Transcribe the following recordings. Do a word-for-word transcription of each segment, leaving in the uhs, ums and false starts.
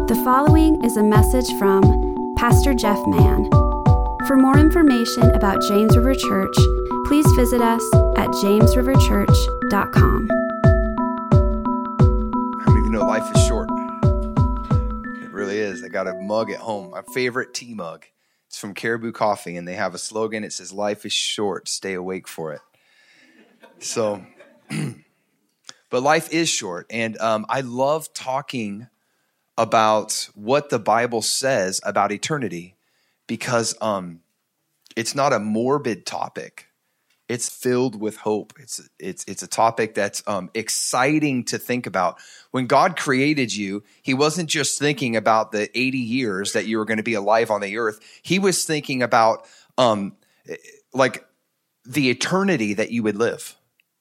The following is a message from Pastor Jeff Mann. For more information about James River Church, please visit us at james river church dot com. How many of you know life is short? It really is. I got a mug at home, my favorite tea mug. It's from Caribou Coffee, and they have a slogan. It says, "Life is short, stay awake for it." So, but life is short, and um, I love talking about what the Bible says about eternity because um, it's not a morbid topic. It's filled with hope. It's it's it's a topic that's um, exciting to think about. When God created you, he wasn't just thinking about the eighty years that you were going to be alive on the earth. He was thinking about um, like the eternity that you would live.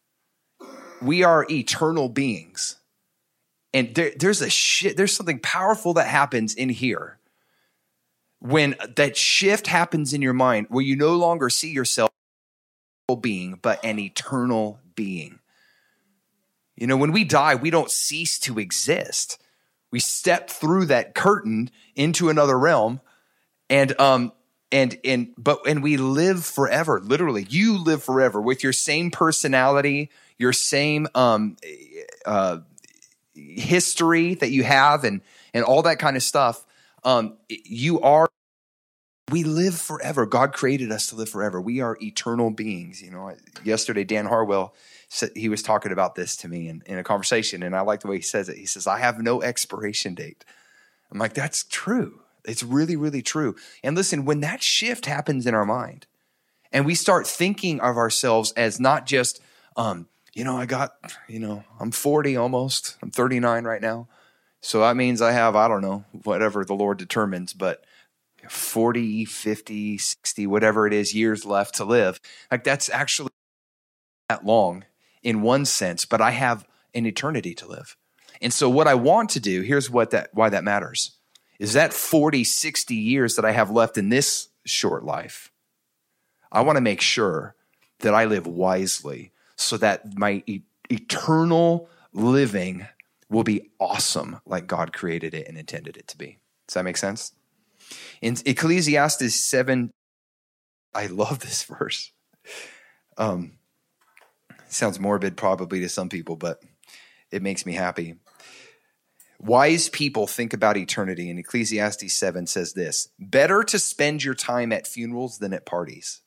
We are eternal beings. And there, there's a shit, there's something powerful that happens in here when that shift happens in your mind where you no longer see yourself as a being, but an eternal being. You know, when we die, we don't cease to exist. We step through that curtain into another realm, and um, and and but and we live forever. Literally, you live forever with your same personality, your same um, uh. history that you have and, and all that kind of stuff. Um, you are, we live forever. God created us to live forever. We are eternal beings. You know, yesterday, Dan Harwell said, he was talking about this to me in, in a conversation. And I like the way he says it. He says, I have no expiration date. I'm like, that's true. It's really, really true. And listen, when that shift happens in our mind and we start thinking of ourselves as not just, um, you know, I got, you know, I'm forty almost. I'm thirty-nine right now. So that means I have, I don't know, whatever the Lord determines, but forty, fifty, sixty, whatever it is, years left to live. Like that's actually that long in one sense, but I have an eternity to live. And so what I want to do, here's what that why that matters, is that forty, sixty years that I have left in this short life, I want to make sure that I live wisely, so that my e- eternal living will be awesome like God created it and intended it to be. Does that make sense? In Ecclesiastes seven, I love this verse. Um, it sounds morbid probably to some people, but it makes me happy. Wise people think about eternity, and Ecclesiastes seven says this: better to spend your time at funerals than at parties.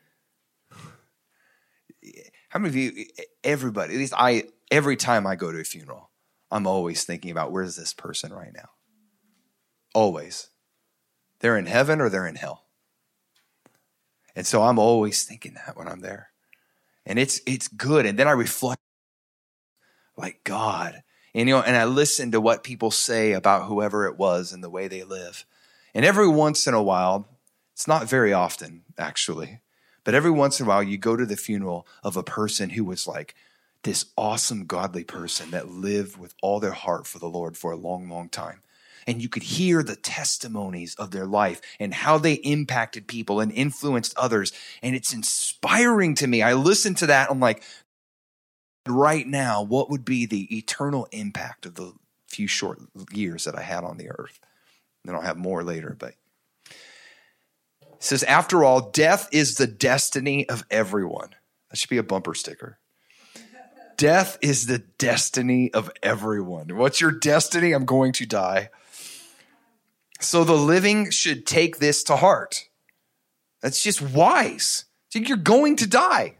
How many of you, everybody, at least I, every time I go to a funeral, I'm always thinking about where's this person right now? Always. They're in heaven or they're in hell. And so I'm always thinking that when I'm there. And it's it's good. And then I reflect like God. And, you know, and I listen to what people say about whoever it was and the way they live. And every once in a while, it's not very often, actually, but every once in a while, you go to the funeral of a person who was like this awesome, godly person that lived with all their heart for the Lord for a long, long time. And you could hear the testimonies of their life and how they impacted people and influenced others. And it's inspiring to me. I listen to that. I'm like, right now, what would be the eternal impact of the few short years that I had on the earth? Then I'll have more later, but it says, after all, death is the destiny of everyone. That should be a bumper sticker. Death is the destiny of everyone. What's your destiny? I'm going to die. So the living should take this to heart. That's just wise. You're going to die.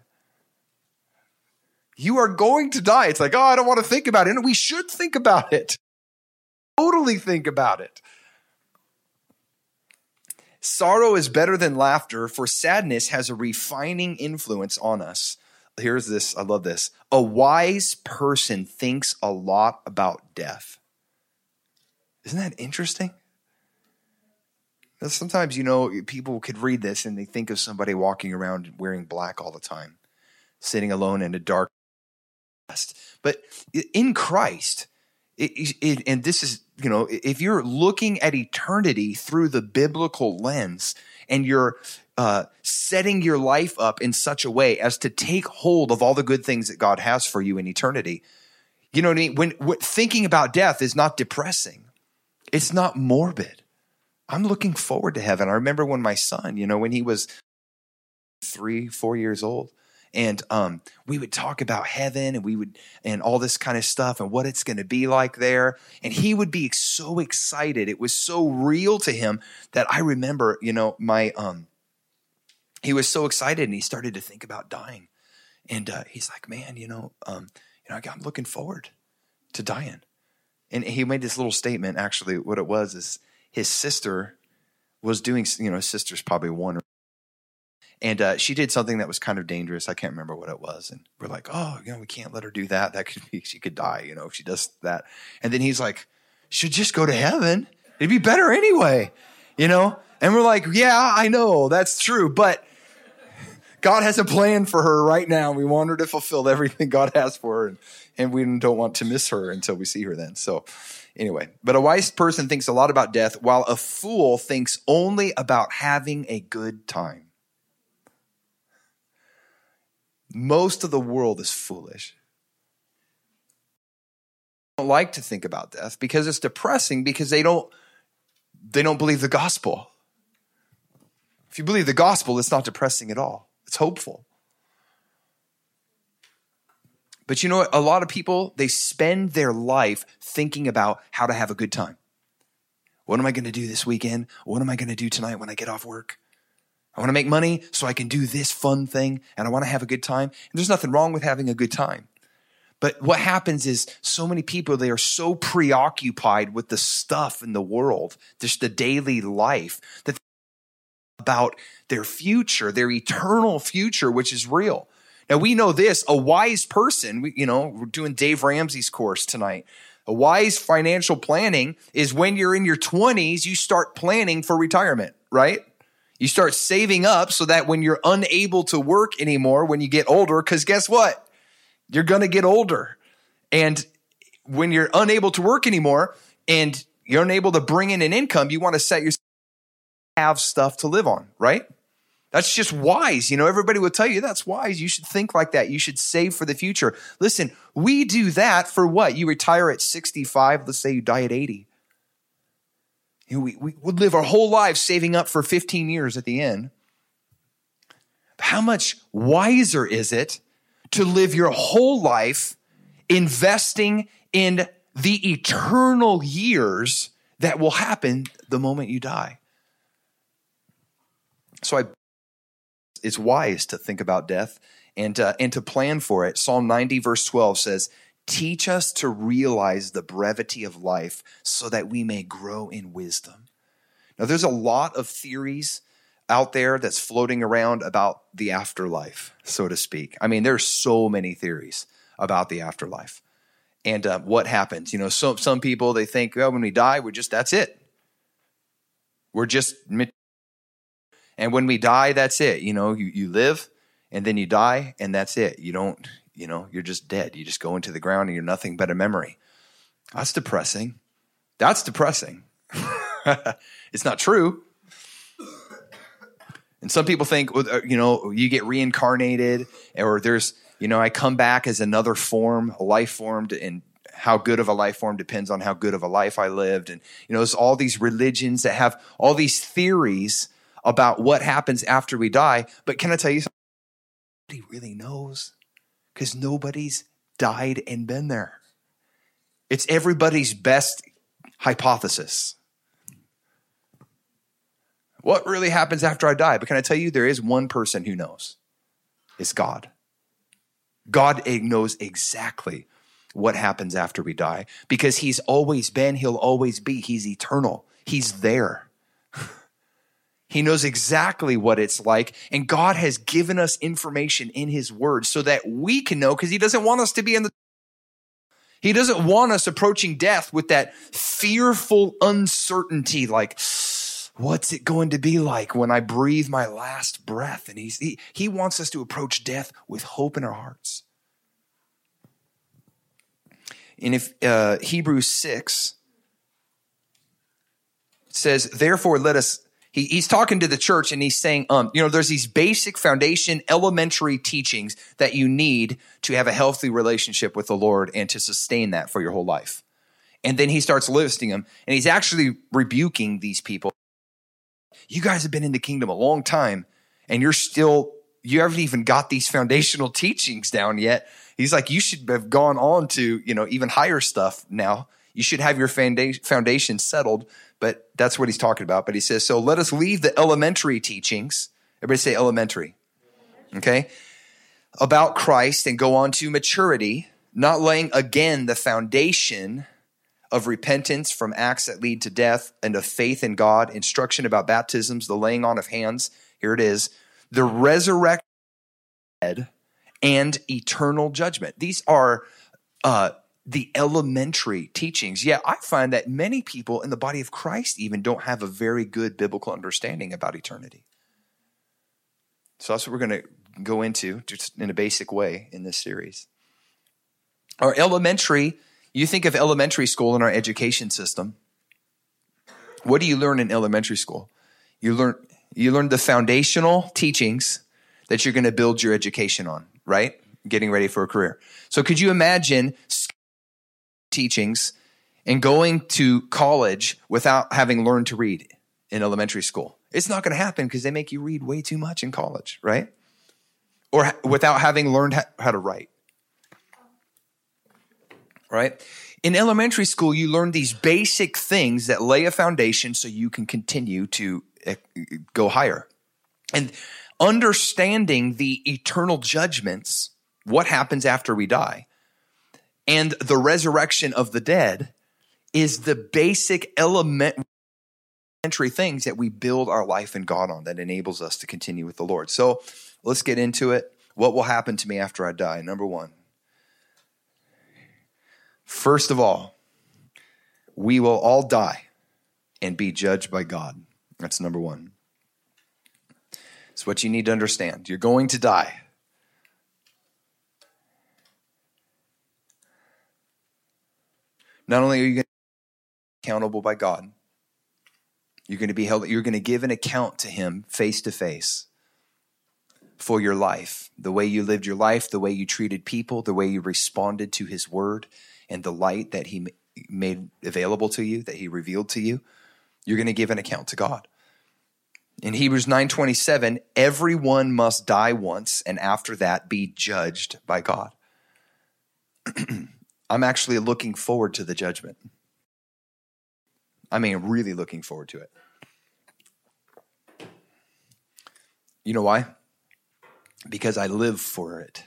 You are going to die. It's like, oh, I don't want to think about it. And we should think about it. Totally think about it. Sorrow is better than laughter, for sadness has a refining influence on us. Here's this. I love this. A wise person thinks a lot about death. Isn't that interesting? Sometimes, you know, people could read this and they think of somebody walking around wearing black all the time, sitting alone in a dark past. But in Christ, it, it, and this is, you know, if you're looking at eternity through the biblical lens and you're uh, setting your life up in such a way as to take hold of all the good things that God has for you in eternity, you know what I mean? When, when thinking about death is not depressing. It's not morbid. I'm looking forward to heaven. I remember when my son, you know, when he was three, four years old, and um, we would talk about heaven and we would, and all this kind of stuff and what it's going to be like there. And he would be so excited. It was so real to him that I remember, you know, my, um, he was so excited and he started to think about dying. And uh, he's like, man, you know, um, you know, I'm looking forward to dying. And he made this little statement. Actually, what it was is his sister was doing, you know, his sister's probably one. And uh, she did something that was kind of dangerous. I can't remember what it was. And we're like, oh, you know, we can't let her do that. That could be, she could die, you know, if she does that. And then he's like, she'll just go to heaven. It'd be better anyway, you know? And we're like, yeah, I know, that's true. But God has a plan for her right now. We want her to fulfill everything God has for her. And, and we don't want to miss her until we see her then. So anyway, but a wise person thinks a lot about death, while a fool thinks only about having a good time. Most of the world is foolish. They don't like to think about death because it's depressing, because they don't, they don't believe the gospel. If you believe the gospel, it's not depressing at all. It's hopeful. But you know what? A lot of people, they spend their life thinking about how to have a good time. What am I going to do this weekend? What am I going to do tonight when I get off work? I want to make money so I can do this fun thing, and I want to have a good time. And there's nothing wrong with having a good time. But what happens is so many people, they are so preoccupied with the stuff in the world, just the daily life, that about their future, their eternal future, which is real. Now, we know this, a wise person, we, you know, we're doing Dave Ramsey's course tonight. A wise financial planning is when you're in your twenties, you start planning for retirement, right? You start saving up so that when you're unable to work anymore, when you get older, because guess what? You're going to get older. And when you're unable to work anymore and you're unable to bring in an income, you want to set yourself up, have stuff to live on, right? That's just wise. You know, everybody will tell you that's wise. You should think like that. You should save for the future. Listen, we do that for what? You retire at sixty-five. Let's say you die at eighty. You know, we, we would live our whole lives saving up for fifteen years at the end. How much wiser is it to live your whole life investing in the eternal years that will happen the moment you die? So I, it's wise to think about death and, uh, and to plan for it. Psalm ninety verse twelve says, teach us to realize the brevity of life so that we may grow in wisdom. Now, there's a lot of theories out there that's floating around about the afterlife, so to speak. I mean, there's so many theories about the afterlife and uh, what happens. You know, so, some people, they think, well, when we die, we're just, that's it. We're just, and when we die, that's it. You know, you, you live and then you die and that's it. You don't, you know, you're just dead. You just go into the ground and you're nothing but a memory. That's depressing. That's depressing. It's not true. And some people think, you know, you get reincarnated, or there's, you know, I come back as another form, a life form, and how good of a life form depends on how good of a life I lived. And, you know, there's all these religions that have all these theories about what happens after we die. But can I tell you something? Nobody really knows, because nobody's died and been there. It's everybody's best hypothesis. What really happens after I die? But can I tell you, there is one person who knows. It's God. God knows exactly what happens after we die, because he's always been, he'll always be. He's eternal. He's there. He knows exactly what it's like. And God has given us information in his word so that we can know, because he doesn't want us to be in the He doesn't want us approaching death with that fearful uncertainty, like, what's it going to be like when I breathe my last breath? And he's, he, he wants us to approach death with hope in our hearts. And if uh, Hebrews six says, therefore let us, he, he's talking to the church and he's saying, um, you know, there's these basic foundation, elementary teachings that you need to have a healthy relationship with the Lord and to sustain that for your whole life. And then he starts listing them, and he's actually rebuking these people. You guys have been in the kingdom a long time, and you're still, you haven't even got these foundational teachings down yet. He's like, you should have gone on to, you know, even higher stuff now. You should have your foundation settled, but that's what he's talking about. But he says, so let us leave the elementary teachings. Everybody say elementary. Okay. About Christ and go on to maturity, not laying again the foundation of repentance from acts that lead to death and of faith in God, instruction about baptisms, the laying on of hands. Here it is. The resurrection and eternal judgment. These are uh, the elementary teachings. Yeah, I find that many people in the body of Christ even don't have a very good biblical understanding about eternity. So that's what we're going to go into just in a basic way in this series. Our elementary, you think of elementary school in our education system. What do you learn in elementary school? You learn you learn the foundational teachings that you're going to build your education on, right? Getting ready for a career. So could you imagine teachings and going to college without having learned to read in elementary school? It's not going to happen because they make you read way too much in college, right? Or without having learned how to write, right? In elementary school, you learn these basic things that lay a foundation so you can continue to go higher. And understanding the eternal judgments, what happens after we die, and the resurrection of the dead is the basic elementary things that we build our life in God on that enables us to continue with the Lord. So let's get into it. What will happen to me after I die? Number one. First of all, we will all die and be judged by God. That's number one. It's what you need to understand. You're going to die. Not only are you going to be accountable by God, you're going to be held, you're going to give an account to him face to face for your life, the way you lived your life, the way you treated people, the way you responded to his word and the light that he made available to you, that he revealed to you. You're going to give an account to God. In Hebrews nine twenty-seven, everyone must die once and after that be judged by God. I'm actually looking forward to the judgment. I mean, really looking forward to it. You know why? Because I live for it.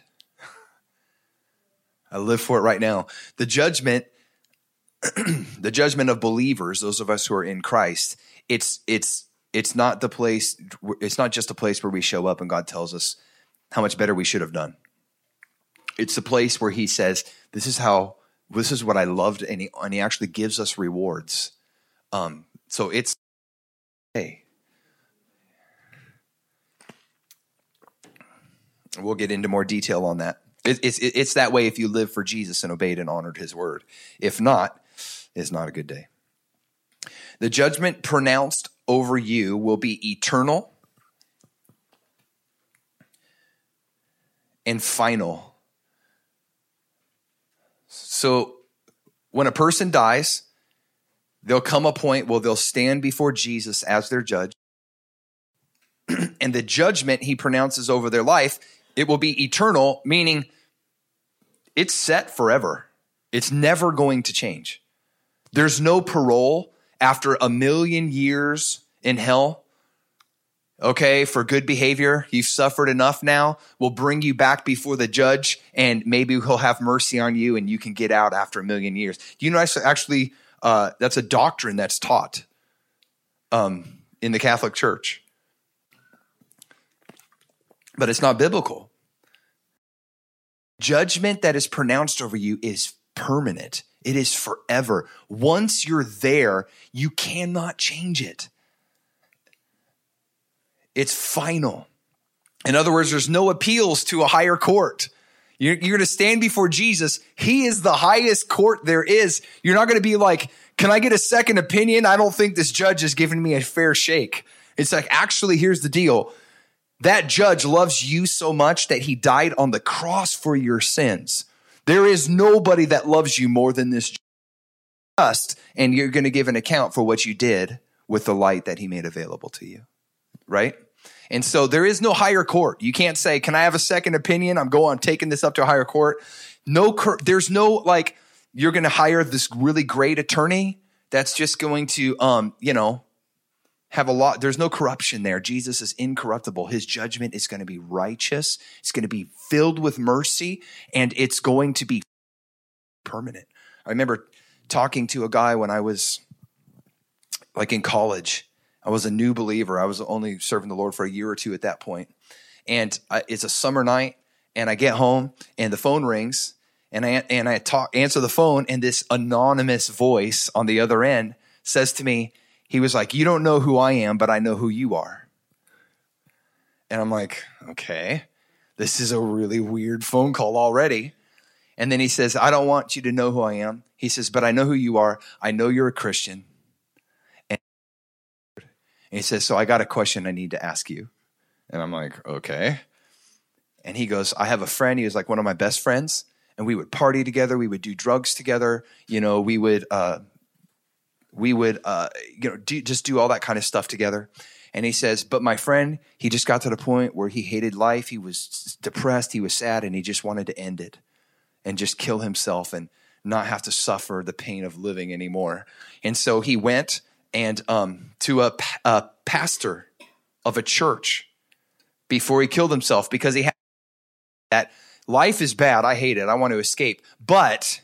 I live for it right now. The judgment, the judgment of believers, those of us who are in Christ, it's it's it's not the place, it's not just a place where we show up and God tells us how much better we should have done. It's the place where he says, this is how, this is what I loved, and he, and he actually gives us rewards. Um, so it's, hey, we'll get into more detail on that. It, it's it's that way if you live for Jesus and obeyed and honored his word. If not, it's not a good day. The judgment pronounced over you will be eternal and final. So when a person dies, there'll come a point where they'll stand before Jesus as their judge. And the judgment he pronounces over their life, it will be eternal, meaning it's set forever. It's never going to change. There's no parole after a million years in hell. Okay, for good behavior, you've suffered enough now. We'll bring you back before the judge, and maybe he'll have mercy on you, and you can get out after a million years. Do you know actually uh, that's a doctrine that's taught um, in the Catholic Church? But it's not biblical. Judgment that is pronounced over you is permanent. It is forever. Once you're there, you cannot change it. It's final. In other words, there's no appeals to a higher court. You're, you're going to stand before Jesus. He is the highest court there is. You're not going to be like, can I get a second opinion? I don't think this judge is giving me a fair shake. It's like, actually, here's the deal. That judge loves you so much that he died on the cross for your sins. There is nobody that loves you more than this judge. dust, and you're going to give an account for what you did with the light that he made available to you, right? And so there is no higher court. You can't say, can I have a second opinion? I'm going, I'm taking this up to a higher court. No, there's no, like, you're going to hire this really great attorney that's just going to, um, you know, have a lot. There's no corruption there. Jesus is incorruptible. His judgment is going to be righteous. It's going to be filled with mercy, and it's going to be permanent. I remember talking to a guy when I was like in college. I was a new believer. I was only serving the Lord for a year or two at that point. And I, it's a summer night, and I get home, and the phone rings, and I and I talk, answer the phone, and this anonymous voice on the other end says to me, he was like, you don't know who I am, but I know who you are. And I'm like, okay, this is a really weird phone call already. And then he says, I don't want you to know who I am. He says, but I know who you are. I know you're a Christian. And he says, so I got a question I need to ask you. And I'm like, okay. And he goes, I have a friend. He was like one of my best friends. And we would party together. We would do drugs together. You know, we would, uh, we would, uh, you know, do, just do all that kind of stuff together. And he says, but my friend, he just got to the point where he hated life. He was depressed. He was sad, and he just wanted to end it and just kill himself and not have to suffer the pain of living anymore. And so he went and um, to a, a pastor of a church before he killed himself, because he had that life is bad. I hate it. I want to escape. But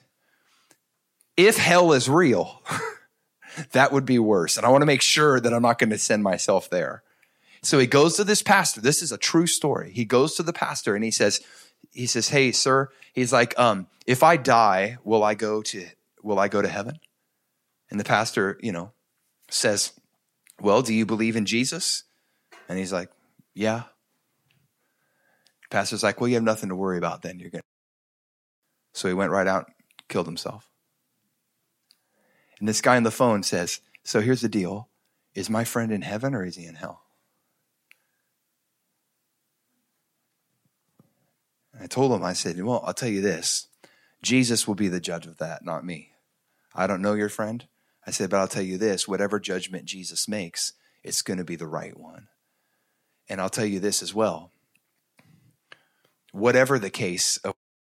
if hell is real, that would be worse. And I want to make sure that I'm not going to send myself there. So he goes to this pastor. This is a true story. He goes to the pastor and he says, he says, hey, sir, he's like, um, if I die, will I go to, will I go to heaven? And the pastor, you know, says, well, do you believe in Jesus? And he's like, yeah. The pastor's like, well, you have nothing to worry about then. You're good. So he went right out, killed himself. And this guy on the phone says, so here's the deal. Is my friend in heaven or is he in hell? And I told him, I said, well, I'll tell you this. Jesus will be the judge of that, not me. I don't know your friend. I said, but I'll tell you this. Whatever judgment Jesus makes, it's going to be the right one. And I'll tell you this as well. Whatever the case,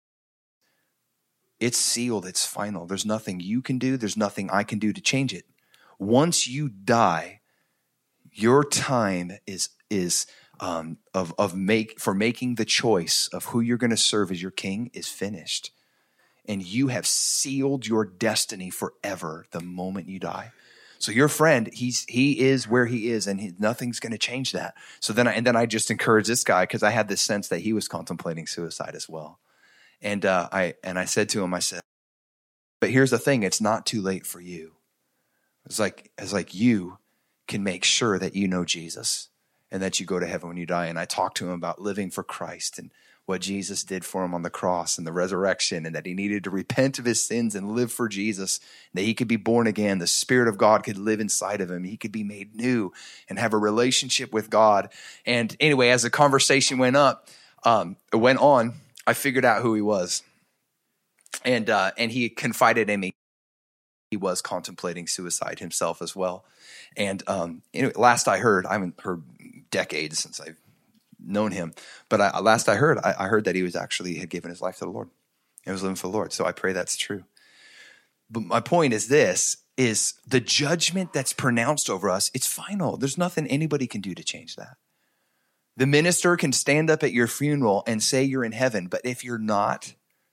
it's sealed, it's final. There's nothing you can do. There's nothing I can do to change it. Once you die, your time is is um, of of make for making the choice of who you're going to serve as your king is finished, and you have sealed your destiny forever the moment you die. So your friend, he's he is where he is, and he, nothing's going to change that. So then, I, and then I just encouraged this guy because I had this sense that he was contemplating suicide as well. And uh, I and I said to him, I said, but here's the thing, it's not too late for you. It's like it's like you can make sure that you know Jesus and that you go to heaven when you die. And I talked to him about living for Christ and what Jesus did for him on the cross and the resurrection, and that he needed to repent of his sins and live for Jesus, that he could be born again. The Spirit of God could live inside of him. He could be made new and have a relationship with God. And anyway, as the conversation went up, um, it went on, I figured out who he was. And uh, and he confided in me. He was contemplating suicide himself as well. And um, anyway, last I heard, I haven't heard decades since I've known him, but I, last I heard, I, I heard that he was actually had given his life to the Lord. He was living for the Lord. So I pray that's true. But my point is this, is the judgment that's pronounced over us, it's final. There's nothing anybody can do to change that. The minister can stand up at your funeral and say you're in heaven, but if you're not,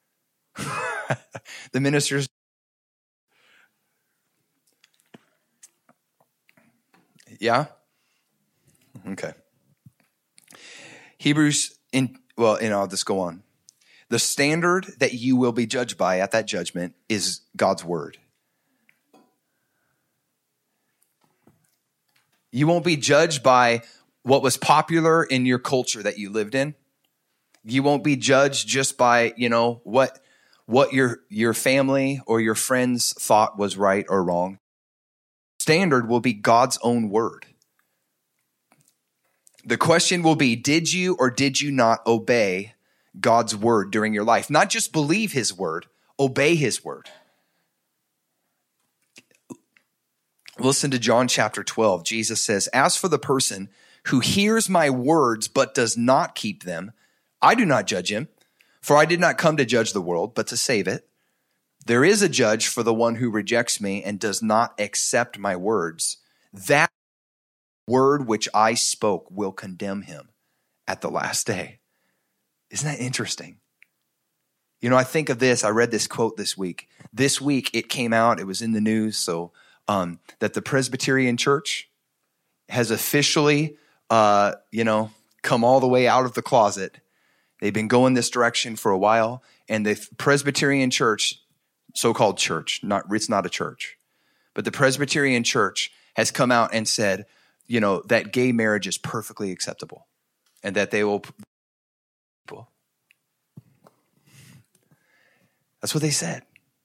the minister's yeah? Okay. Hebrews, in well, and I'll just go on. The standard that you will be judged by at that judgment is God's word. You won't be judged by what was popular in your culture that you lived in. You won't be judged just by, you know, what what your your family or your friends thought was right or wrong. Standard will be God's own word. The question will be, did you or did you not obey God's word during your life? Not just believe his word, obey his word. Listen to John chapter twelve. Jesus says, as for the person who hears my words but does not keep them, I do not judge him, for I did not come to judge the world, but to save it. There is a judge for the one who rejects me and does not accept my words. That word which I spoke will condemn him at the last day. Isn't that interesting? You know, I think of this. I read this quote this week. This week it came out. It was in the news. So um, that the Presbyterian Church has officially, uh, you know, come all the way out of the closet. They've been going this direction for a while. And the Presbyterian Church, so-called church, not it's not a church, but the Presbyterian Church has come out and said, you know, that gay marriage is perfectly acceptable and that they will. That's what they said.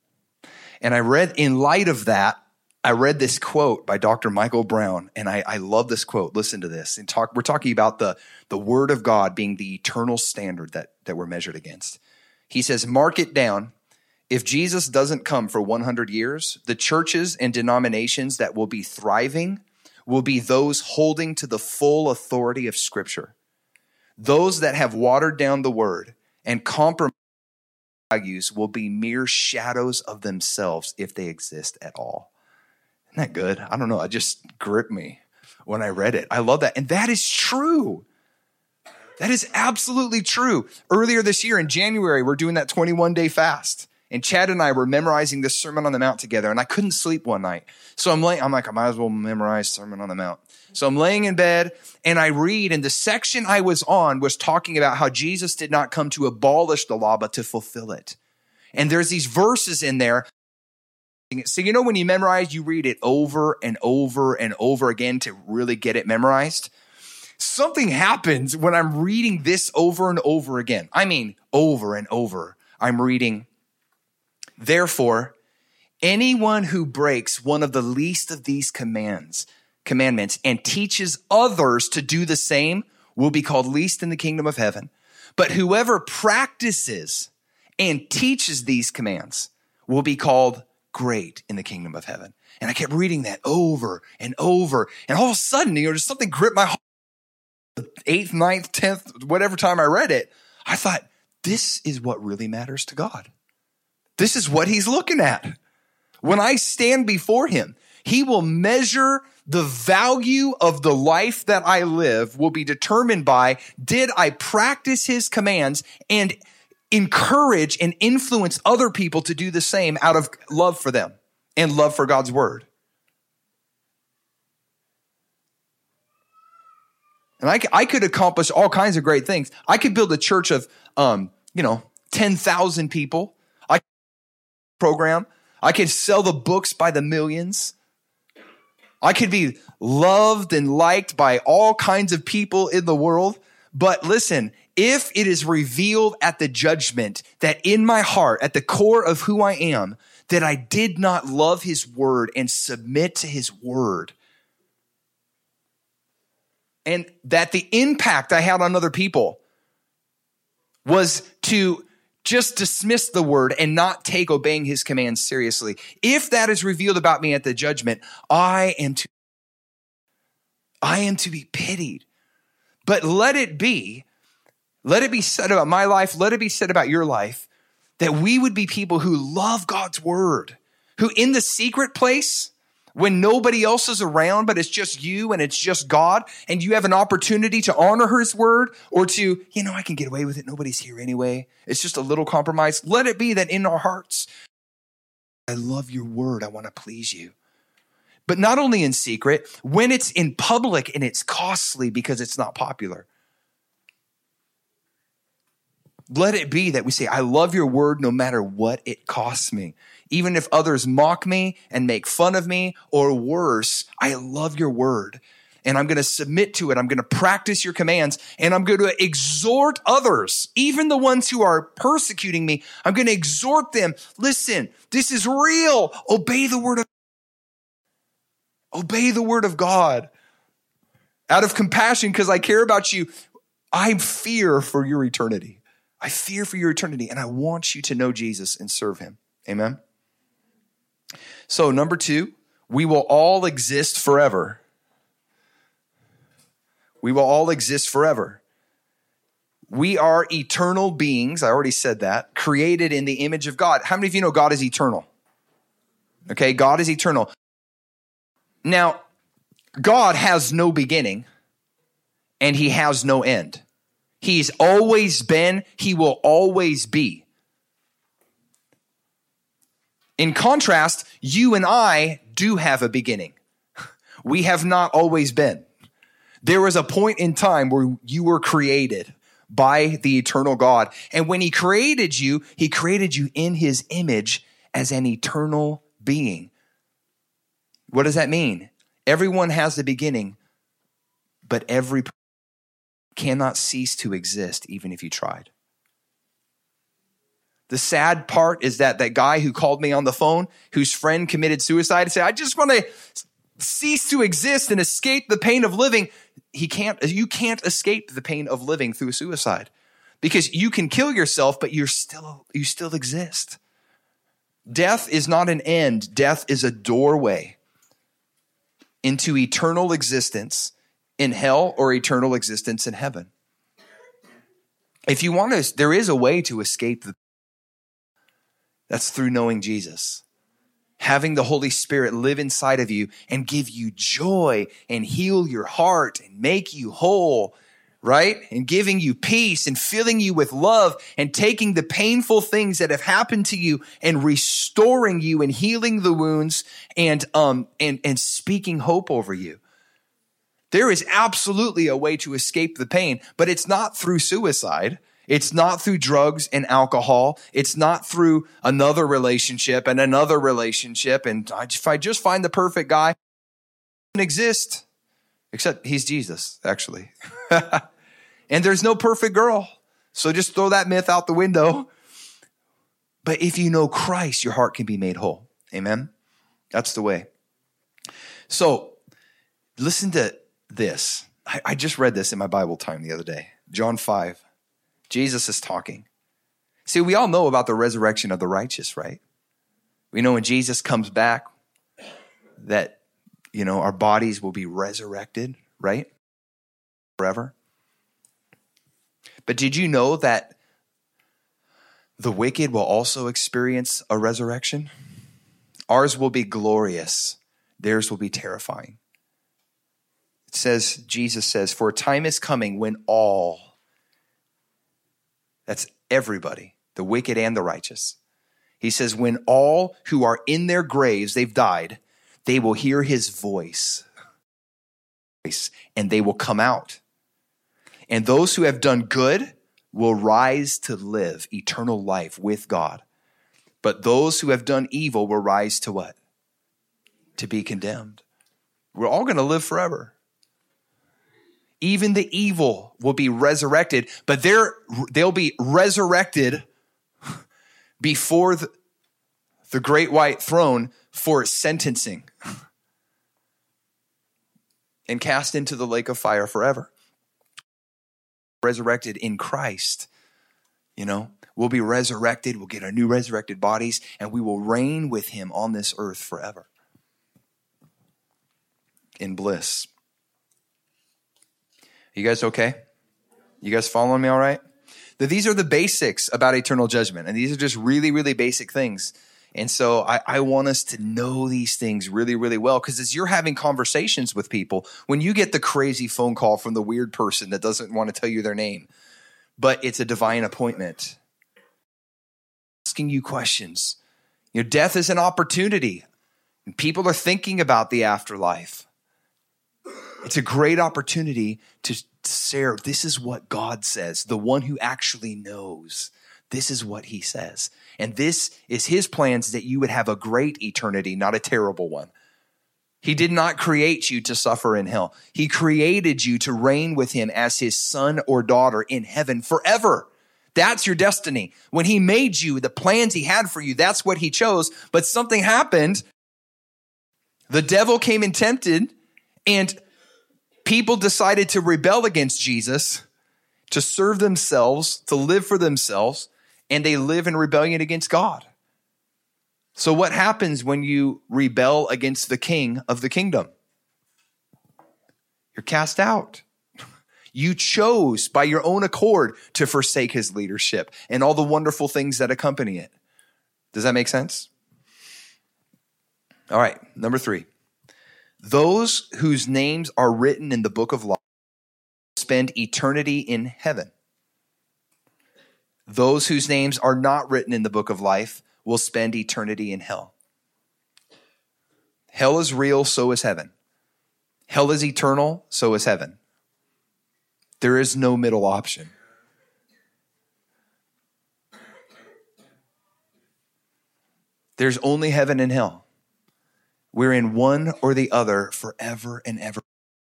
And I read, in light of that, I read this quote by Doctor Michael Brown, and I, I love this quote. Listen to this. And talk, we're talking about the, the word of God being the eternal standard that, that we're measured against. He says, mark it down. If Jesus doesn't come for one hundred years, the churches and denominations that will be thriving will be those holding to the full authority of Scripture. Those that have watered down the word and compromised values will be mere shadows of themselves if they exist at all. Isn't that good? I don't know. It just gripped me when I read it. I love that. And that is true. That is absolutely true. Earlier this year in January, we're doing that twenty-one day fast. And Chad and I were memorizing this Sermon on the Mount together. And I couldn't sleep one night. So I'm laying, I'm like, I might as well memorize Sermon on the Mount. So I'm laying in bed and I read, and the section I was on was talking about how Jesus did not come to abolish the law, but to fulfill it. And there's these verses in there. So, you know, when you memorize, you read it over and over and over again to really get it memorized. Something happens when I'm reading this over and over again. I mean, over and over. I'm reading, therefore, anyone who breaks one of the least of these commands, commandments and teaches others to do the same will be called least in the kingdom of heaven. But whoever practices and teaches these commands will be called great in the kingdom of heaven. And I kept reading that over and over. And all of a sudden, you know, just something gripped my heart. The eighth, ninth, tenth, whatever time I read it, I thought, this is what really matters to God. This is what he's looking at. When I stand before him, he will measure the value of the life that I live will be determined by, did I practice his commands and encourage and influence other people to do the same out of love for them and love for God's word? And I, I could accomplish all kinds of great things. I could build a church of, um, you know, ten thousand people. I could program. I could sell the books by the millions. I could be loved and liked by all kinds of people in the world. But listen, if it is revealed at the judgment that in my heart, at the core of who I am, that I did not love his word and submit to his word, and that the impact I had on other people was to just dismiss the word and not take obeying his commands seriously. If that is revealed about me at the judgment, I am to, I am to be pitied. But let it be, let it be said about my life, let it be said about your life, that we would be people who love God's word, who in the secret place, when nobody else is around, but it's just you and it's just God, and you have an opportunity to honor his word or to, you know, I can get away with it. Nobody's here anyway. It's just a little compromise. Let it be that in our hearts, I love your word. I want to please you. But not only in secret, when it's in public and it's costly because it's not popular. Let it be that we say, I love your word no matter what it costs me. Even if others mock me and make fun of me, or worse, I love your word and I'm going to submit to it. I'm going to practice your commands and I'm going to exhort others, even the ones who are persecuting me. I'm going to exhort them. Listen, this is real. Obey the word of Obey the word of God. Out of compassion, because I care about you, I fear for your eternity. I fear for your eternity, and I want you to know Jesus and serve him. Amen? So number two, we will all exist forever. We will all exist forever. We are eternal beings. I already said that. Created in the image of God. How many of you know God is eternal? Okay, God is eternal. Now, God has no beginning and he has no end. He's always been, he will always be. In contrast, you and I do have a beginning. We have not always been. There was a point in time where you were created by the eternal God. And when he created you, he created you in his image as an eternal being. What does that mean? Everyone has a beginning, but every person cannot cease to exist even if you tried. The sad part is that that guy who called me on the phone, whose friend committed suicide, and said, I just want to cease to exist and escape the pain of living. He can't, you can't escape the pain of living through suicide because you can kill yourself, but you're still, you still exist. Death is not an end. Death is a doorway into eternal existence in hell or eternal existence in heaven. If you want to, there is a way to escape the That's through knowing Jesus. Having the Holy Spirit live inside of you and give you joy and heal your heart and make you whole, right? And giving you peace and filling you with love and taking the painful things that have happened to you and restoring you and healing the wounds and, um, and, and speaking hope over you. There is absolutely a way to escape the pain, but it's not through suicide. It's not through drugs and alcohol. It's not through another relationship and another relationship. And if I just find the perfect guy, he doesn't exist, except he's Jesus, actually. And there's no perfect girl. So just throw that myth out the window. But if you know Christ, your heart can be made whole. Amen? That's the way. So listen to this. I, I just read this in my Bible time the other day. John five. Jesus is talking. See, we all know about the resurrection of the righteous, right? We know when Jesus comes back that, you know, our bodies will be resurrected, right? Forever. But did you know that the wicked will also experience a resurrection? Ours will be glorious. Theirs will be terrifying. It says, Jesus says, for a time is coming when all, that's everybody, the wicked and the righteous. He says, when all who are in their graves, they've died, they will hear his voice and they will come out. And those who have done good will rise to live eternal life with God. But those who have done evil will rise to what? To be condemned. We're all going to live forever. Even the evil will be resurrected, but they're, they'll be resurrected before the, the great white throne for sentencing and cast into the lake of fire forever. Resurrected in Christ, you know, we'll be resurrected. We'll get our new resurrected bodies and we will reign with him on this earth forever in bliss. You guys okay? You guys following me all right? These are the basics about eternal judgment. And these are just really, really basic things. And so I, I want us to know these things really, really well. Because as you're having conversations with people, when you get the crazy phone call from the weird person that doesn't want to tell you their name, but it's a divine appointment, asking you questions. You know, death is an opportunity. And people are thinking about the afterlife. It's a great opportunity to share. This is what God says. The one who actually knows. This is what he says. And this is his plans that you would have a great eternity, not a terrible one. He did not create you to suffer in hell. He created you to reign with him as his son or daughter in heaven forever. That's your destiny. When he made you, the plans he had for you, that's what he chose. But something happened. The devil came and tempted, and people decided to rebel against Jesus, to serve themselves, to live for themselves, and they live in rebellion against God. So what happens when you rebel against the king of the kingdom? You're cast out. You chose by your own accord to forsake his leadership and all the wonderful things that accompany it. Does that make sense? All right, number three. Those whose names are written in the book of life spend eternity in heaven. Those whose names are not written in the book of life will spend eternity in hell. Hell is real, so is heaven. Hell is eternal, so is heaven. There is no middle option. There's only heaven and hell. We're in one or the other forever and ever.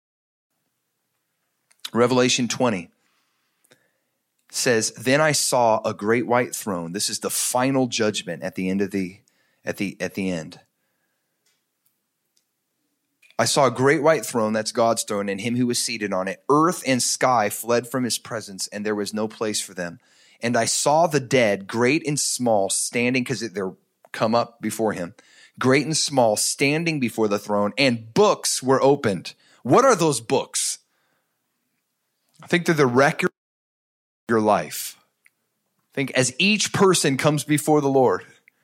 Revelation twenty says, then I saw a great white throne. This is the final judgment at the end of the, at the, at the end. I saw a great white throne, that's God's throne, and him who was seated on it. Earth and sky fled from his presence, and there was no place for them. And I saw the dead, great and small, standing, because they're come up before him, great and small, standing before the throne, and books were opened. What are those books? I think they're the record your life. Think as each person comes before the Lord,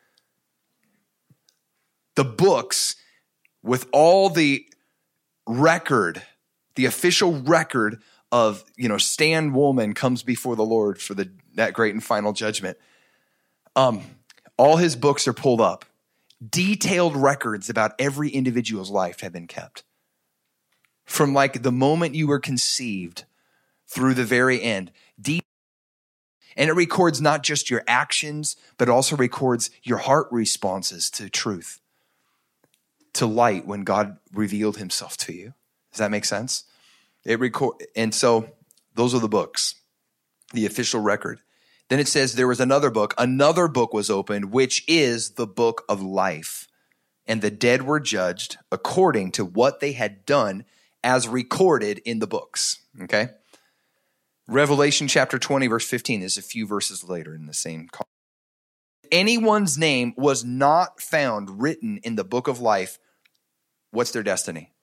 the books with all the record, the official record of, you know, Stan Woolman comes before the Lord for the that great and final judgment. Um, all his books are pulled up. Detailed records about every individual's life have been kept. From like the moment you were conceived through the very end. Deep. And it records not just your actions, but also records your heart responses to truth, to light when God revealed himself to you. Does that make sense? It record, and so those are the books, the official record. Then it says there was another book. Another book was opened, which is the book of life. And the dead were judged according to what they had done as recorded in the books. Okay? Revelation chapter twenty, verse fifteen is a few verses later in the same context. Anyone's name was not found written in the book of life. What's their destiny?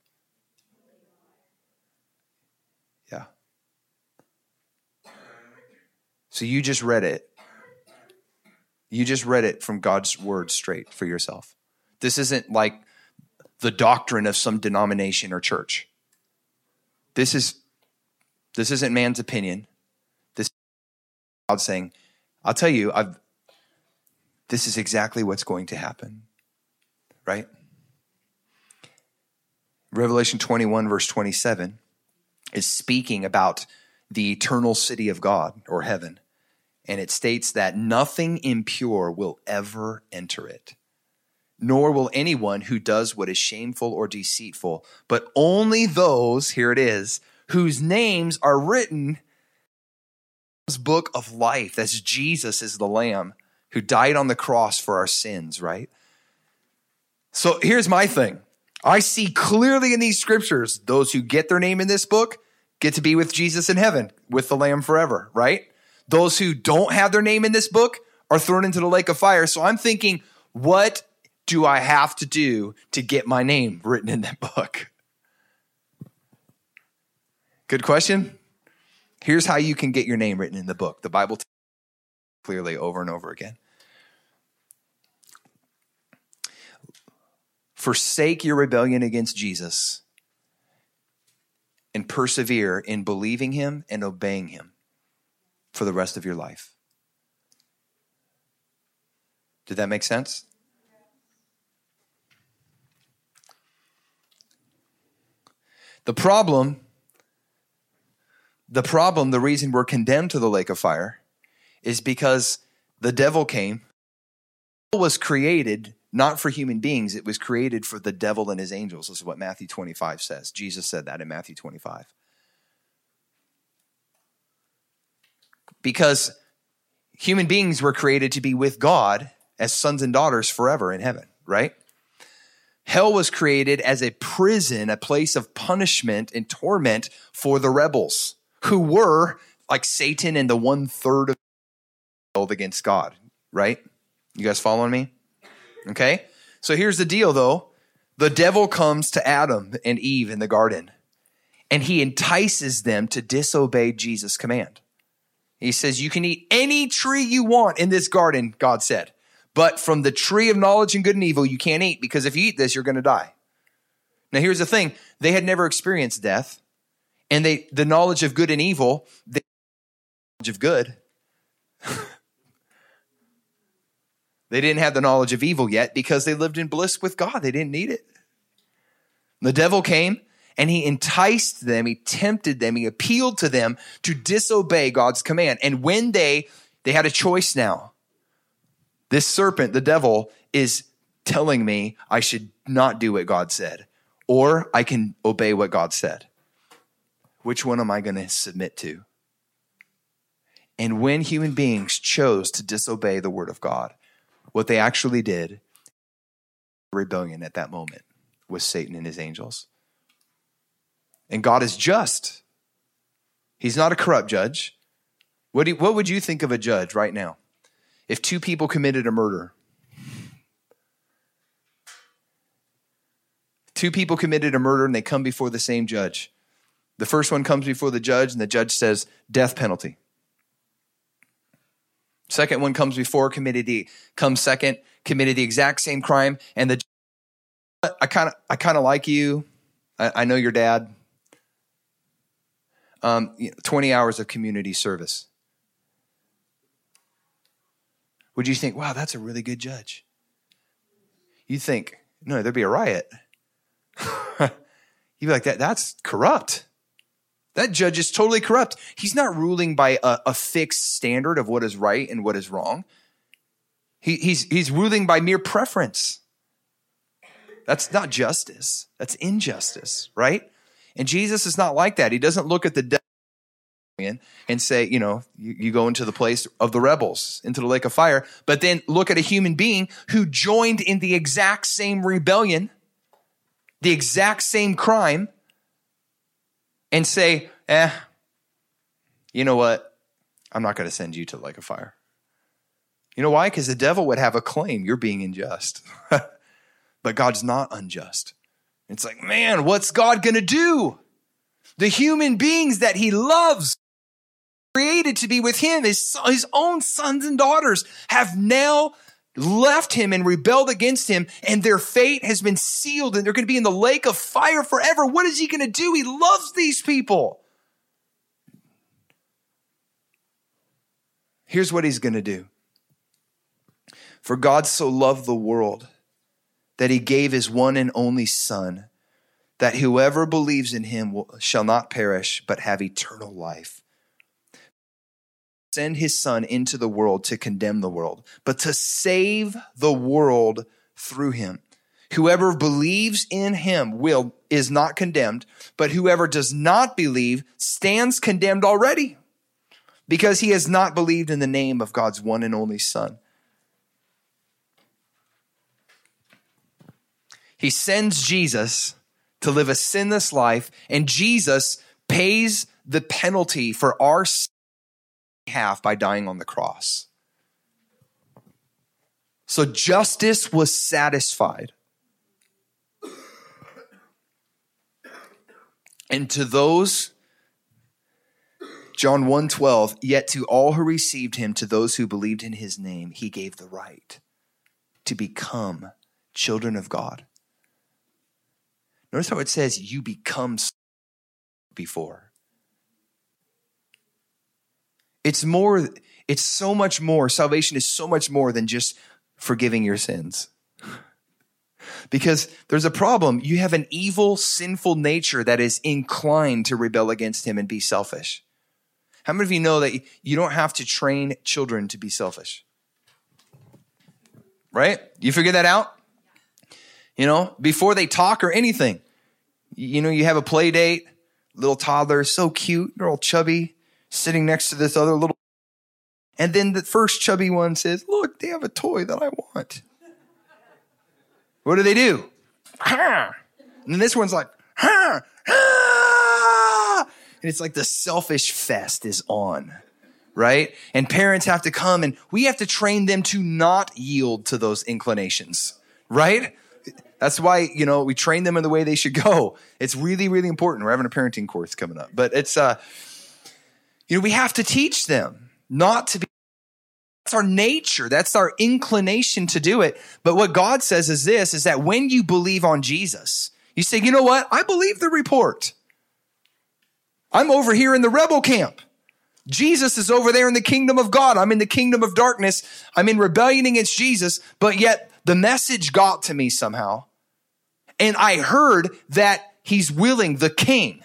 Yeah. So you just read it. You just read it from God's word straight for yourself. This isn't like the doctrine of some denomination or church. This is This isn't man's opinion. This is God saying, I'll tell you, I've, this is exactly what's going to happen, right? Revelation twenty-one, verse twenty-seven is speaking about the eternal city of God or heaven. And it states that nothing impure will ever enter it, nor will anyone who does what is shameful or deceitful, but only those, here it is, whose names are written in this book of life. That's Jesus is the Lamb who died on the cross for our sins, right? So here's my thing. I see clearly in these scriptures, those who get their name in this book get to be with Jesus in heaven, with the Lamb forever, right? Those who don't have their name in this book are thrown into the lake of fire. So I'm thinking, what do I have to do to get my name written in that book? Good question. Here's how you can get your name written in the book. The Bible tells you clearly over and over again. Forsake your rebellion against Jesus and persevere in believing him and obeying him for the rest of your life. Did that make sense? The problem The problem, the reason we're condemned to the lake of fire is because the devil came. The devil was created not for human beings. It was created for the devil and his angels. This is what Matthew twenty-five says. Jesus said that in Matthew twenty-five. Because human beings were created to be with God as sons and daughters forever in heaven, right? Hell was created as a prison, a place of punishment and torment for the rebels, who were like Satan and the one third of the world against God, right? You guys following me? Okay? So here's the deal, though. The devil comes to Adam and Eve in the garden, and he entices them to disobey Jesus' command. He says, you can eat any tree you want in this garden, God said, but from the tree of knowledge and good and evil, you can't eat, because if you eat this, you're going to die. Now, here's the thing. They had never experienced death, and they the knowledge of good and evil, the knowledge of good. They didn't have the knowledge of evil yet because they lived in bliss with God. They didn't need it. The devil came and he enticed them. He tempted them. He appealed to them to disobey God's command. And when they, they had a choice now. This serpent, the devil, is telling me I should not do what God said, or I can obey what God said. Which one am I going to submit to? And when human beings chose to disobey the word of God, what they actually did, rebellion at that moment, was Satan and his angels. And God is just. He's not a corrupt judge. What, do you, what would you think of a judge right now? If two people committed a murder, two people committed a murder and they come before the same judge. The first one comes before the judge and the judge says, death penalty. Second one comes before, committed the comes second, committed the exact same crime, and the I kind of I kind of like you. I, I know your dad. Um, twenty hours of community service. Would you think, wow, that's a really good judge? You think, no, there'd be a riot. You'd be like, that that's corrupt. That judge is totally corrupt. He's not ruling by a, a fixed standard of what is right and what is wrong. He, he's, he's ruling by mere preference. That's not justice. That's injustice, right? And Jesus is not like that. He doesn't look at the devil and say, you know, you, you go into the place of the rebels, into the lake of fire, but then look at a human being who joined in the exact same rebellion, the exact same crime, and say, eh, you know what? I'm not going to send you to the lake of fire. You know why? Because the devil would have a claim, you're being unjust. But God's not unjust. It's like, man, what's God going to do? The human beings that he loves, created to be with him, his, his own sons and daughters, have now left him and rebelled against him, and their fate has been sealed, and they're going to be in the lake of fire forever. What is he going to do? He loves these people. Here's what he's going to do. For God so loved the world that he gave his one and only Son, that whoever believes in him will, shall not perish, but have eternal life. Send his Son into the world to condemn the world, but to save the world through him. Whoever believes in him will is not condemned, but whoever does not believe stands condemned already, because he has not believed in the name of God's one and only Son. He sends Jesus to live a sinless life, and Jesus pays the penalty for our sin half by dying on the cross. So justice was satisfied. And to those, John one twelve, yet to all who received him, to those who believed in his name, he gave the right to become children of God. Notice how it says you become before. It's more, it's so much more. Salvation is so much more than just forgiving your sins. Because there's a problem. You have an evil, sinful nature that is inclined to rebel against him and be selfish. How many of you know that you don't have to train children to be selfish? Right? You figure that out? You know, before they talk or anything. You know, you have a play date, little toddler, so cute, they're all chubby, sitting next to this other little, and then the first chubby one says, look, they have a toy that I want. What do they do? And then this one's like, and it's like the selfish fest is on. right? And parents have to come and we have to train them to not yield to those inclinations, right? That's why, you know, we train them in the way they should go. It's really, really important. We're having a parenting course coming up, but it's, uh, you know, we have to teach them not to be. That's our nature. That's our inclination to do it. But what God says is this, is that when you believe on Jesus, you say, you know what? I believe the report. I'm over here in the rebel camp. Jesus is over there in the kingdom of God. I'm in the kingdom of darkness. I'm in rebellion against Jesus, but yet the message got to me somehow. And I heard that he's willing, the king,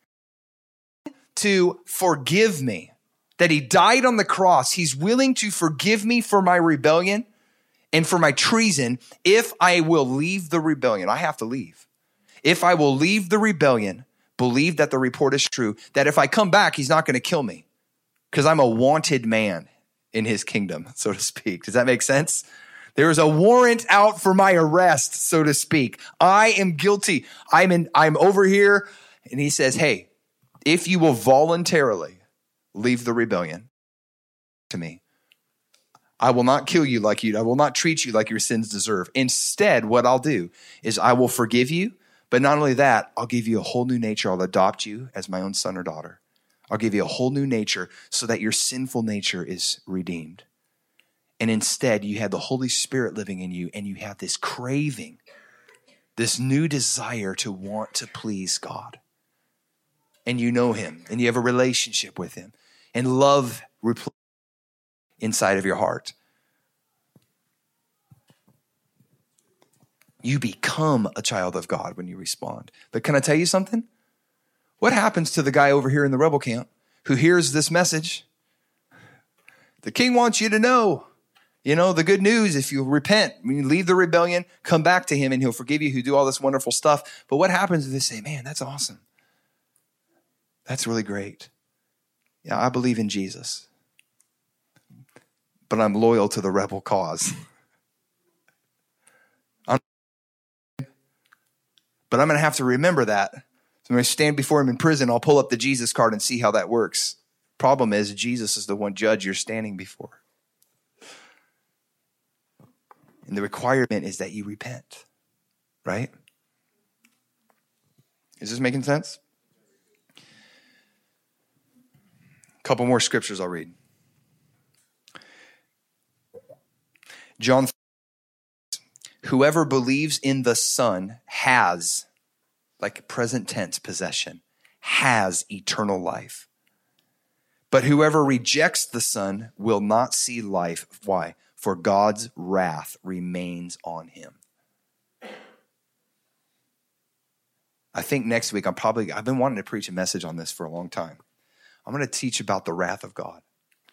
to forgive me, that he died on the cross. He's willing to forgive me for my rebellion and for my treason if I will leave the rebellion. I have to leave. If I will leave the rebellion, believe that the report is true, that if I come back, he's not going to kill me because I'm a wanted man in his kingdom, so to speak. Does that make sense? There is a warrant out for my arrest, so to speak. I am guilty. I'm in, I'm over here. And he says, hey, if you will voluntarily leave the rebellion to me, I will not kill you like you, I will not treat you like your sins deserve. Instead, what I'll do is I will forgive you. But not only that, I'll give you a whole new nature. I'll adopt you as my own son or daughter. I'll give you a whole new nature so that your sinful nature is redeemed. And instead, you have the Holy Spirit living in you and you have this craving, this new desire to want to please God. And you know him and you have a relationship with him and love inside of your heart. You become a child of God when you respond. But can I tell you something? What happens to the guy over here in the rebel camp who hears this message? The king wants you to know, you know, the good news. If you repent, when you leave the rebellion, come back to him and he'll forgive you, he'll do all this wonderful stuff. But what happens if they say, man, that's awesome. That's really great. Yeah, I believe in Jesus, but I'm loyal to the rebel cause. But I'm going to have to remember that. So when I stand before him in prison, I'll pull up the Jesus card and see how that works. Problem is, Jesus is the one judge you're standing before. And the requirement is that you repent, right? Is this making sense? A couple more scriptures I'll read. John, whoever believes in the Son has, like present tense possession, has eternal life. But whoever rejects the Son will not see life. Why? For God's wrath remains on him. I think next week I'm probably, I've been wanting to preach a message on this for a long time. I'm going to teach about the wrath of God.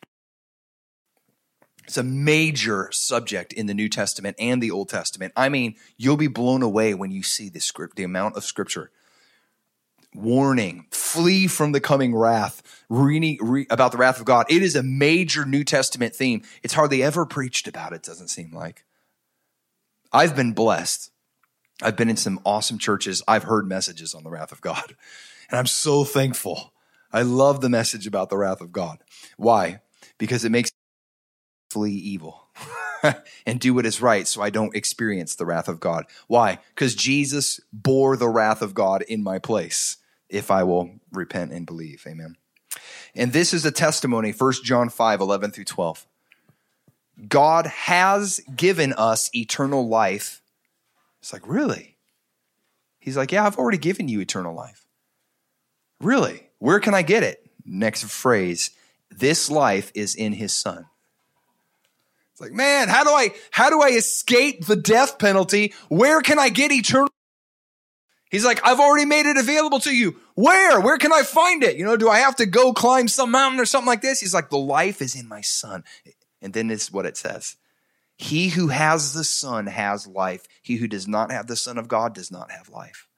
It's a major subject in the New Testament and the Old Testament. I mean, you'll be blown away when you see the script, the amount of scripture. Warning, flee from the coming wrath, reading re, about the wrath of God. It is a major New Testament theme. It's hardly ever preached about, it doesn't seem like. I've been blessed. I've been in some awesome churches. I've heard messages on the wrath of God, and I'm so thankful. I love the message about the wrath of God. Why? Because it makes flee evil and do what is right so I don't experience the wrath of God. Why? Because Jesus bore the wrath of God in my place if I will repent and believe. Amen. And this is a testimony, First John five, eleven through twelve. God has given us eternal life. It's like, really? He's like, yeah, I've already given you eternal life. Really? Where can I get it? Next phrase, this life is in his Son. It's like, man, how do I how do I escape the death penalty? Where can I get eternal? He's like, I've already made it available to you. Where? Where can I find it? You know, do I have to go climb some mountain or something like this? He's like, the life is in my Son. And then this is what it says. He who has the Son has life. He who does not have the Son of God does not have life.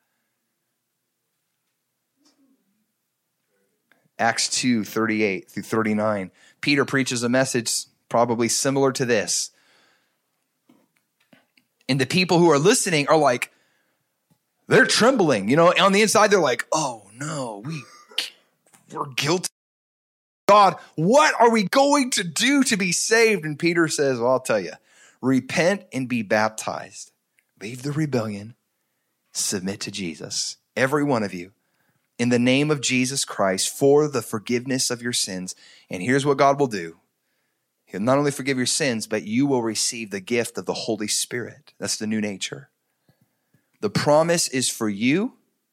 Acts two, thirty-eight through thirty-nine. Peter preaches a message probably similar to this. And the people who are listening are like, they're trembling. You know, on the inside, they're like, oh no, we, we're guilty. God, what are we going to do to be saved? And Peter says, well, I'll tell you, repent and be baptized. Leave the rebellion. Submit to Jesus, every one of you, in the name of Jesus Christ for the forgiveness of your sins. And here's what God will do. He'll not only forgive your sins, but you will receive the gift of the Holy Spirit. That's the new nature. The promise is for you.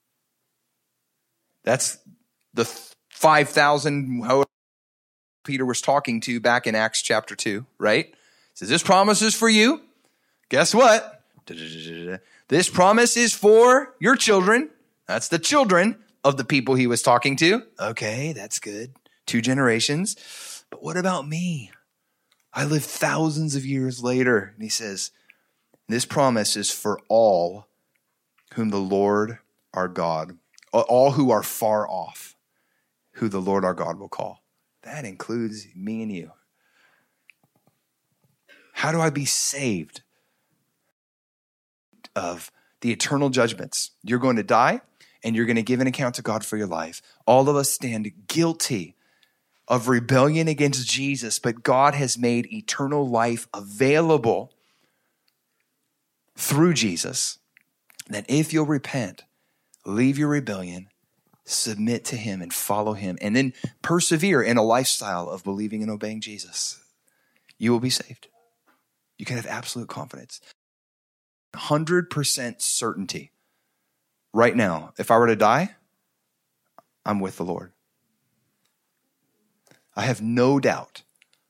That's the five thousand, however Peter was talking to back in Acts chapter two, right? It says, this promise is for you. Guess what? This promise is for your children. That's the children of the people he was talking to. Okay, that's good. Two generations. But what about me? I live thousands of years later. And he says, this promise is for all whom the Lord our God, all who are far off, who the Lord our God will call. That includes me and you. How do I be saved of the eternal judgments? You're going to die and you're going to give an account to God for your life. All of us stand guilty of rebellion against Jesus, but God has made eternal life available through Jesus. That if you'll repent, leave your rebellion, submit to him and follow him, and then persevere in a lifestyle of believing and obeying Jesus, you will be saved. You can have absolute confidence. one hundred percent certainty. Right now, if I were to die, I'm with the Lord. I have no doubt.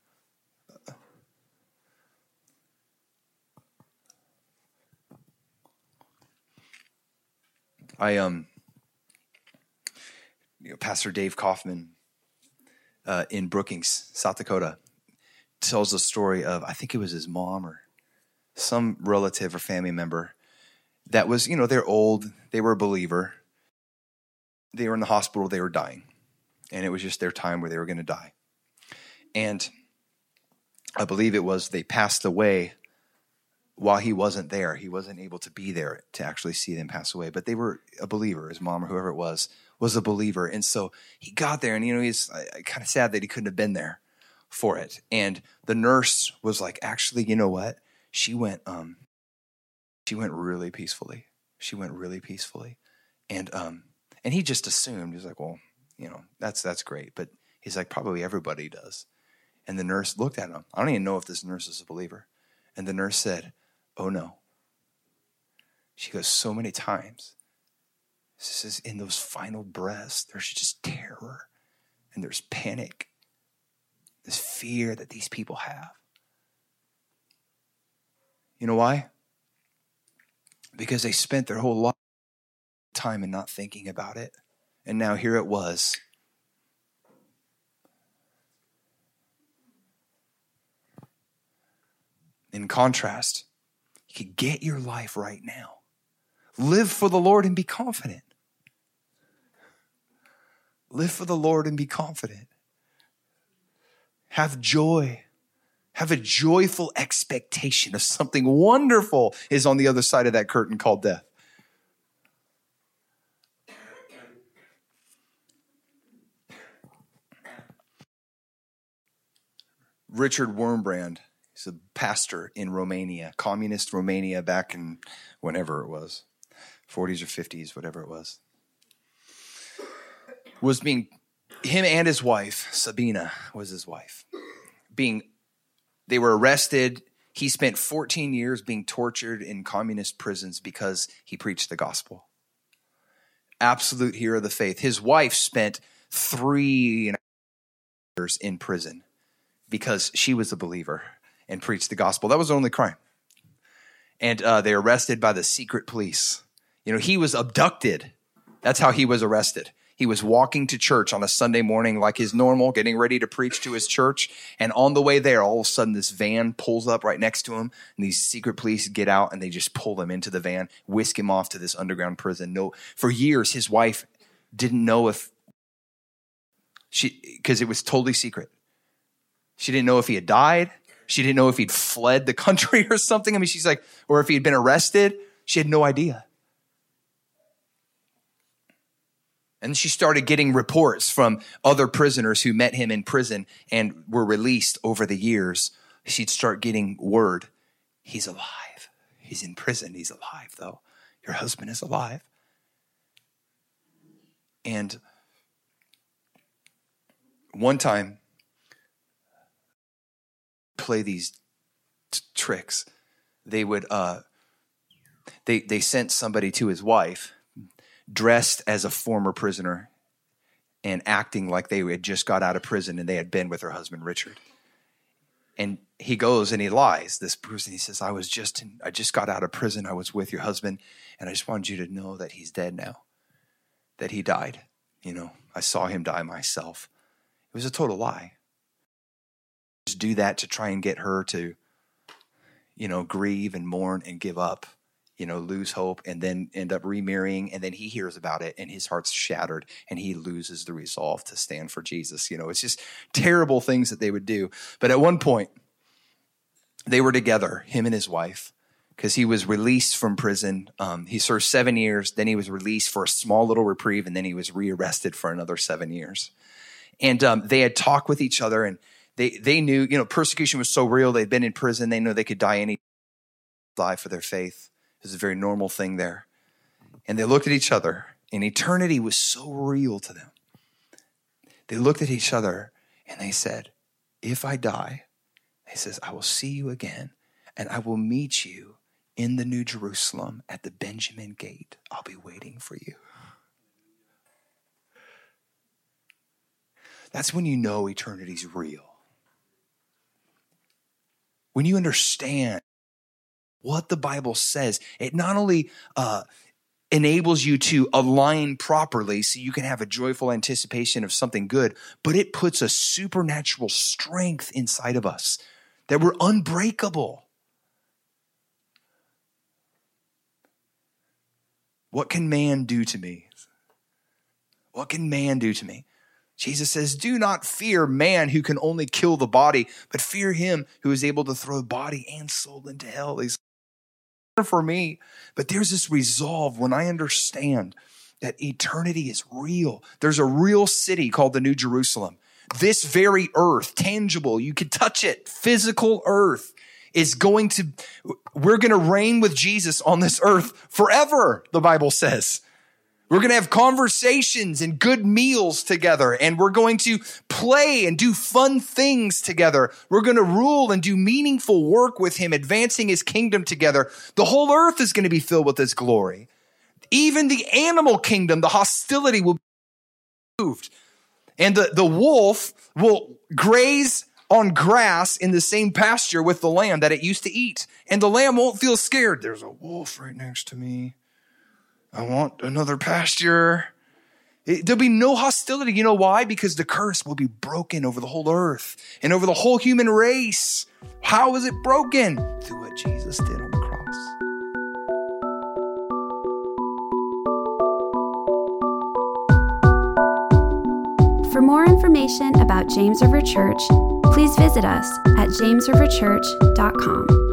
I um, you know, Pastor Dave Kaufman uh, in Brookings, South Dakota, tells the story of, I think it was his mom or some relative or family member that was, you know, they're old, they were a believer, they were in the hospital, they were dying, and it was just their time where they were going to die. And I believe it was they passed away while he wasn't there. He wasn't able to be there to actually see them pass away, but they were a believer. His mom or whoever it was, was a believer. And so he got there and, you know, he's kind of sad that he couldn't have been there for it. And the nurse was like, actually, you know what? She went, um, she went really peacefully. She went really peacefully. And, um, and he just assumed, he's like, well, you know, that's, that's great. But he's like, probably everybody does. And the nurse looked at him. I don't even know if this nurse is a believer. And the nurse said, oh no. She goes, so many times, this is in those final breaths, there's just terror and there's panic, this fear that these people have. You know why? Because they spent their whole life time and not thinking about it. And now here it was. In contrast, you could get your life right now. Live for the Lord and be confident. Live for the Lord and be confident. Have joy. Have a joyful expectation of something wonderful is on the other side of that curtain called death. Richard Wurmbrand, he's a pastor in Romania, communist Romania back in whenever it was, forties or fifties, whatever it was. Was being, him and his wife, Sabina was his wife, being, they were arrested. He spent fourteen years being tortured in communist prisons because he preached the gospel. Absolute hero of the faith. His wife spent three years in prison because she was a believer and preached the gospel. That was the only crime. And uh, they arrested by the secret police. You know, he was abducted. That's how he was arrested. He was walking to church on a Sunday morning like his normal, getting ready to preach to his church. And on the way there, all of a sudden, this van pulls up right next to him. And these secret police get out and they just pull him into the van, whisk him off to this underground prison. No, for years, his wife didn't know if she, because it was totally secret. She didn't know if he had died. She didn't know if he'd fled the country or something. I mean, she's like, or if he had been arrested. She had no idea. And she started getting reports from other prisoners who met him in prison and were released over the years. She'd start getting word, he's alive. He's in prison. He's alive, though. Your husband is alive. And one time, play these t- tricks. They would, uh, they they sent somebody to his wife dressed as a former prisoner and acting like they had just got out of prison and they had been with her husband, Richard. And he goes and he lies, this person. He says, I was just, in, I just got out of prison. I was with your husband. And I just wanted you to know that he's dead now, that he died. You know, I saw him die myself. It was a total lie. Just do that to try and get her to, you know, grieve and mourn and give up, you know, lose hope, and then end up remarrying. And then he hears about it and his heart's shattered and he loses the resolve to stand for Jesus. You know, it's just terrible things that they would do. But at one point, they were together, him and his wife, because he was released from prison. Um, he served seven years. Then he was released for a small little reprieve. And then he was rearrested for another seven years. And um, they had talked with each other, and they they knew, you know, persecution was so real. They'd been in prison. They knew they could die any die for their faith. It was a very normal thing there. And they looked at each other, and eternity was so real to them. They looked at each other, and they said, if I die, he says, I will see you again, and I will meet you in the New Jerusalem at the Benjamin Gate. I'll be waiting for you. That's when you know eternity's real. When you understand what the Bible says, it not only uh, enables you to align properly so you can have a joyful anticipation of something good, but it puts a supernatural strength inside of us that we're unbreakable. What can man do to me? What can man do to me? Jesus says, do not fear man who can only kill the body, but fear him who is able to throw body and soul into hell. He's for me, but there's this resolve when I understand that eternity is real. There's a real city called the New Jerusalem. This very earth, tangible, you can touch it, physical earth is going to, we're going to reign with Jesus on this earth forever, the Bible says. We're going to have conversations and good meals together, and we're going to play and do fun things together. We're going to rule and do meaningful work with him, advancing his kingdom together. The whole earth is going to be filled with his glory. Even the animal kingdom, the hostility will be removed. And the, the wolf will graze on grass in the same pasture with the lamb that it used to eat. And the lamb won't feel scared. There's a wolf right next to me. I want another pasture. It, there'll be no hostility. You know why? Because the curse will be broken over the whole earth and over the whole human race. How is it broken? Through what Jesus did on the cross. For more information about James River Church, please visit us at james river church dot com.